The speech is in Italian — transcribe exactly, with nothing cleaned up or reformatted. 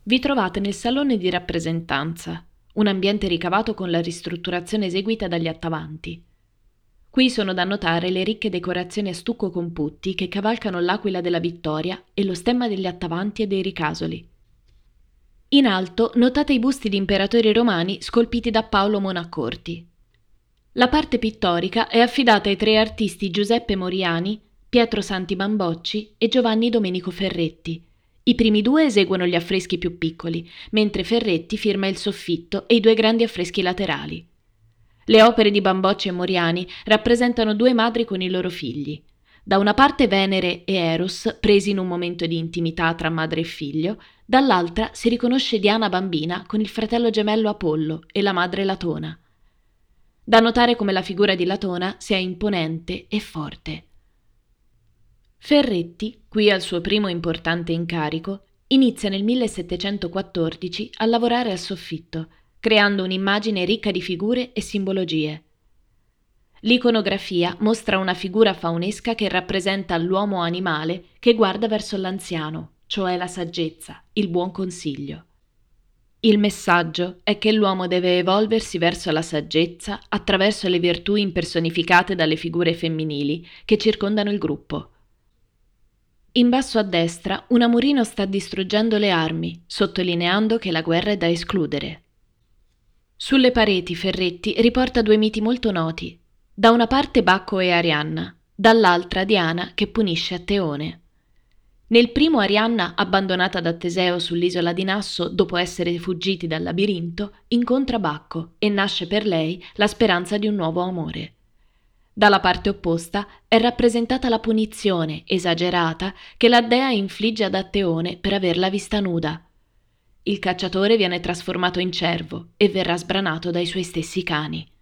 Vi trovate nel salone di rappresentanza, un ambiente ricavato con la ristrutturazione eseguita dagli Attavanti. Qui sono da notare le ricche decorazioni a stucco con putti che cavalcano l'aquila della vittoria e lo stemma degli Attavanti e dei Ricasoli. In alto notate i busti di imperatori romani scolpiti da Paolo Monaccorti. La parte pittorica è affidata ai tre artisti Giuseppe Moriani, Pietro Santi Bambocci e Giovanni Domenico Ferretti. I primi due eseguono gli affreschi più piccoli, mentre Ferretti firma il soffitto e i due grandi affreschi laterali. Le opere di Bambocci e Moriani rappresentano due madri con i loro figli. Da una parte Venere e Eros, presi in un momento di intimità tra madre e figlio, dall'altra si riconosce Diana bambina con il fratello gemello Apollo e la madre Latona. Da notare come la figura di Latona sia imponente e forte. Ferretti, qui al suo primo importante incarico, inizia nel millesettecentoquattordici a lavorare al soffitto, creando un'immagine ricca di figure e simbologie. L'iconografia mostra una figura faunesca che rappresenta l'uomo animale che guarda verso l'anziano, cioè la saggezza, il buon consiglio. Il messaggio è che l'uomo deve evolversi verso la saggezza attraverso le virtù impersonificate dalle figure femminili che circondano il gruppo. In basso a destra un amorino sta distruggendo le armi, sottolineando che la guerra è da escludere. Sulle pareti Ferretti riporta due miti molto noti. Da una parte Bacco e Arianna, dall'altra Diana che punisce a Teone. Nel primo Arianna, abbandonata da Teseo sull'isola di Nasso dopo essere fuggiti dal labirinto, incontra Bacco e nasce per lei la speranza di un nuovo amore. Dalla parte opposta è rappresentata la punizione, esagerata, che la dea infligge ad Atteone per averla vista nuda. Il cacciatore viene trasformato in cervo e verrà sbranato dai suoi stessi cani.